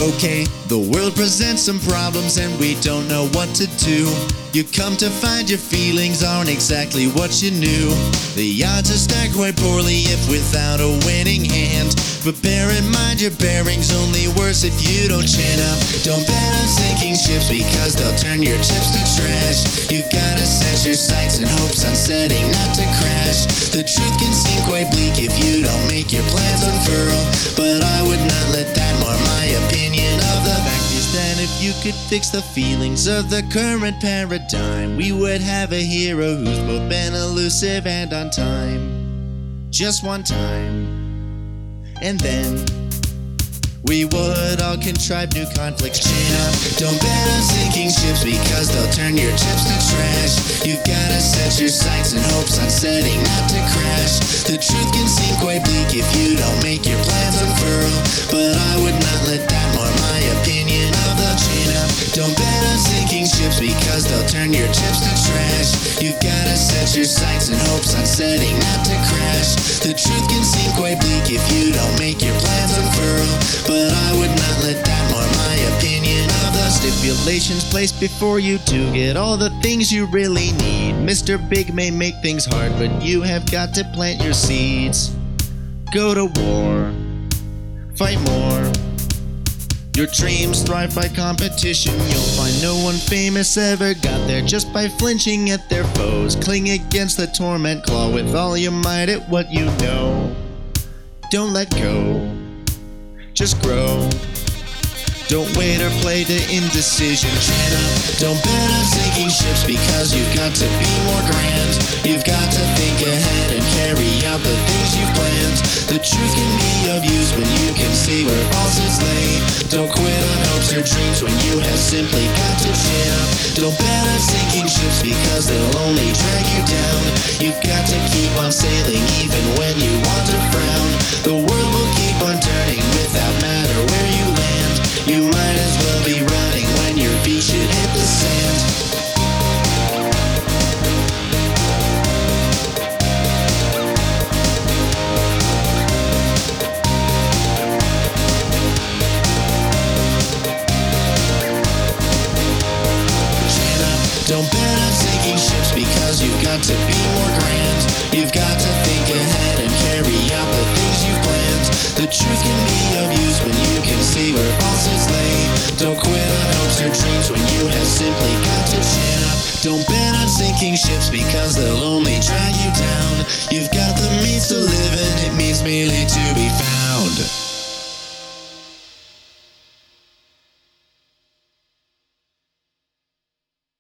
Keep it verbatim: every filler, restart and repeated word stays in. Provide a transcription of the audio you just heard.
Okay, the world presents some problems and we don't know what to do. You come to find your feelings aren't exactly what you knew. The odds are stacked quite poorly if without a winning hand. But bear in mind your bearing's only worse if you don't chin up. Don't bet on sinking ships because they'll turn your chips to trash. You gotta set your sights and hopes on setting not to crash. The truth can seem quite bleak if you don't make your plans unfurl, but I would not let that mar my opinion of the fact is that if you could fix the feelings of the current paradigm, we would have a hero who's both been elusive and on time. Just one time. And then we would all contrive new conflicts. Chin up, don't bet on sinking ships because they'll turn your chips to trash. You've gotta set your sights and hopes on setting not to crash. The truth can seem quite bleak if you don't make your plans unfurl, but I would not let that mar my opinion of the chin up. Don't bet on sinking ships because they'll turn your chips to trash. You've gotta set your sights and hopes on setting not to crash. The truth can seem quite bleak if you don't make your plans unfurl, but I would not let that mar my opinion of the stipulations placed before you to get all the things you really need. Mister Big may make things hard, but you have got to plant your seeds. Go to war, fight more. Your dreams thrive by competition. You'll find no one famous ever got there just by flinching at their foes. Cling against the torment, claw with all your might at what you know. Don't let go, just grow. Don't wait or play to indecision. Chin up, don't bet on sinking ships because you've got to be more grand. You've got to think ahead and carry out the things you've planned. The truth can be of use when you can see where falsehoods lay. Don't quit on hopes or dreams when you have simply got to chin up. Don't bet on sinking ships because they'll only drag you down. You've got to keep on sailing even when you want to frown. The world will keep on turning without matter where you land. You might as well be running when your feet should hit the sand. Chin up, don't bet on sinking ships because you've got to be more grand. You've got to think ahead and carry out the things you've planned. The truth can be of use when you can see where falsehoods lay. Don't quit on hopes or dreams when you have simply got to chin up. Don't bet on sinking ships because they'll only drag you down. You've got the means to live and it means merely to be found.